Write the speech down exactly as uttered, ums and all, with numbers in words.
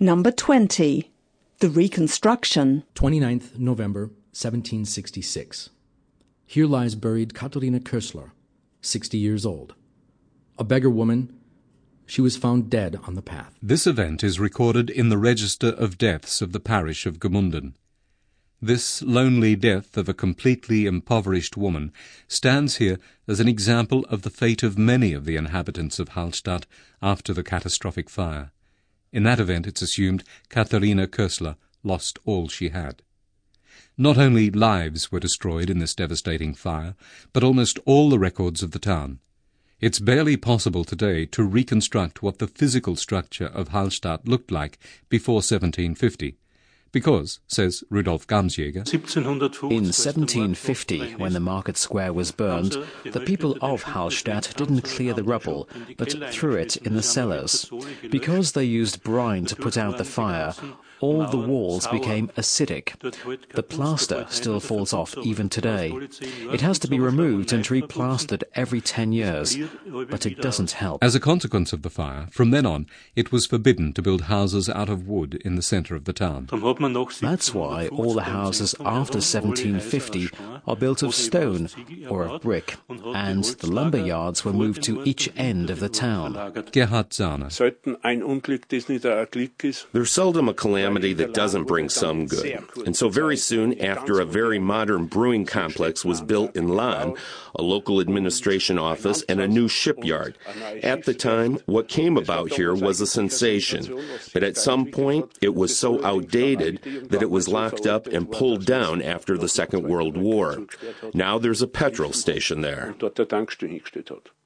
Number twenty. The Reconstruction. twenty-ninth November, seventeen sixty-six. Here lies buried Katharina Kössler, sixty years old. A beggar woman, she was found dead on the path. This event is recorded in the register of deaths of the parish of Gmunden. This lonely death of a completely impoverished woman stands here as an example of the fate of many of the inhabitants of Hallstatt after the catastrophic fire. In that event, it's assumed, Katharina Kössler lost all she had. Not only lives were destroyed in this devastating fire, but almost all the records of the town. It's barely possible today to reconstruct what the physical structure of Hallstatt looked like before seventeen fifty. Because, says Rudolf Gamsjäger, in seventeen fifty, when the market square was burned, the people of Hallstatt didn't clear the rubble, but threw it in the cellars. Because they used brine to put out the fire, all the walls became acidic. The plaster still falls off even today. It has to be removed and replastered every ten years, but it doesn't help. As a consequence of the fire, from then on, it was forbidden to build houses out of wood in the centre of the town. That's why all the houses after seventeen fifty are built of stone or of brick, and the lumber yards were moved to each end of the town. Gerhard Zahner. There's seldom a calamity that doesn't bring some good. And so very soon after a very modern brewing complex was built in Lahn, a local administration office, and a new shipyard. At the time, what came about here was a sensation. But at some point, it was so outdated that it was locked up and pulled down after the Second World War. Now there's a petrol station there.